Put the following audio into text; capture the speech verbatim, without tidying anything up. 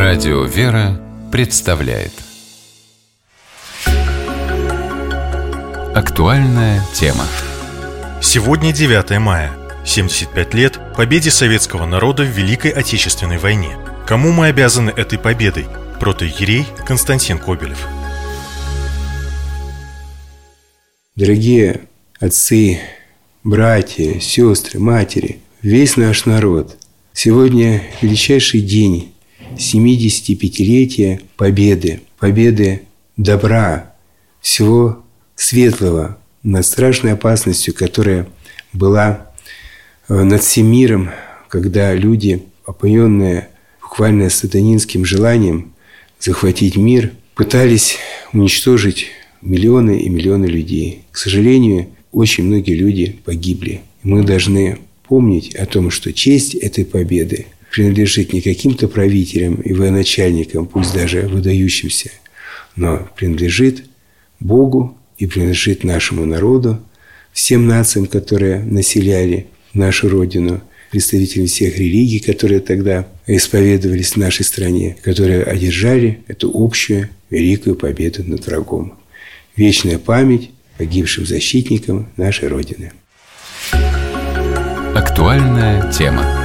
Радио «Вера» представляет актуальная тема. Сегодня девятое мая. семьдесят пять лет победе советского народа в Великой Отечественной войне. Кому мы обязаны этой победой? Протоиерей Константин Кобелев. Дорогие отцы, братья, сестры, матери, весь наш народ, сегодня величайший день семидесятипятилетия победы, победы добра, всего светлого над страшной опасностью, которая была над всем миром, когда люди, опоенные буквально сатанинским желанием захватить мир, пытались уничтожить миллионы и миллионы людей. К сожалению, очень многие люди погибли. Мы должны помнить о том, что честь этой победы принадлежит не каким-то правителям и военачальникам, пусть даже выдающимся, но принадлежит Богу и принадлежит нашему народу, всем нациям, которые населяли нашу Родину, представителям всех религий, которые тогда исповедовались в нашей стране, которые одержали эту общую великую победу над врагом. Вечная память погибшим защитникам нашей Родины. Актуальная тема.